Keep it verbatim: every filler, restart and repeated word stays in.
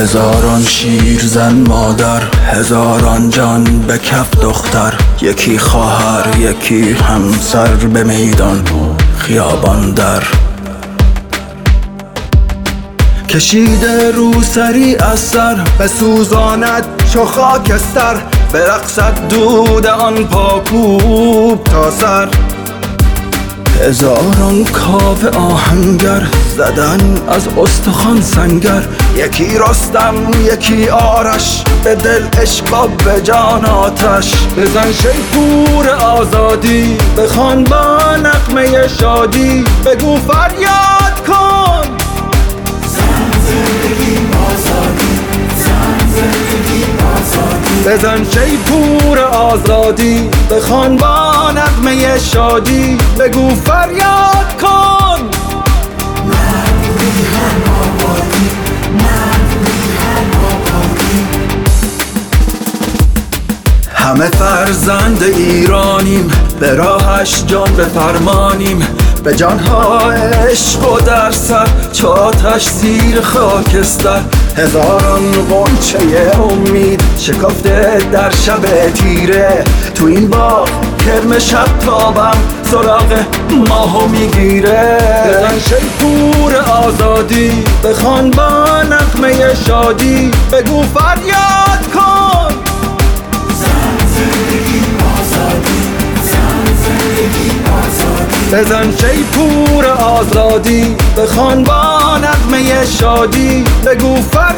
هزاران شیر زن مادر، هزاران جان به کف دختر، یکی خواهر یکی همسر، به میدان خیابان در. کشیده روسری از سر، بسوزاند چو خاکستر، برقصد دود آن پاکوب تا سر. هزاران کاوه آهنگر زدن از استخوان سنگر، یکی رستم یکی آرش، به دل عشق و به جان آتش. بزن شیپور آزادی، بخوان با نغمه شادی، بگو فریاد کن زن زندگی آزادی، زن زندگی آزادی. بزن شیپور آزادی، بخوان با نغمه شادی، بگو فریاد کن مرد میهن آبادی، مرد میهن آبادی. همه فرزند ایرانیم، به راهش جان بفرمانیم، به جانها عشق و در سر، چو آتش زیر خاکستر. هزاران غنچه امید شکفته در شب تیره، تو این باغ کرم شب تابم سراغ ماهو میگیره. بزن شیپور آزادی، بخوان با نغمه شادی، بگو فریاد کن زن زندگی آزادی، زن زندگی آزادی. بزن شیپور آزادی، بخوان با نغمه شادی، بگو فریاد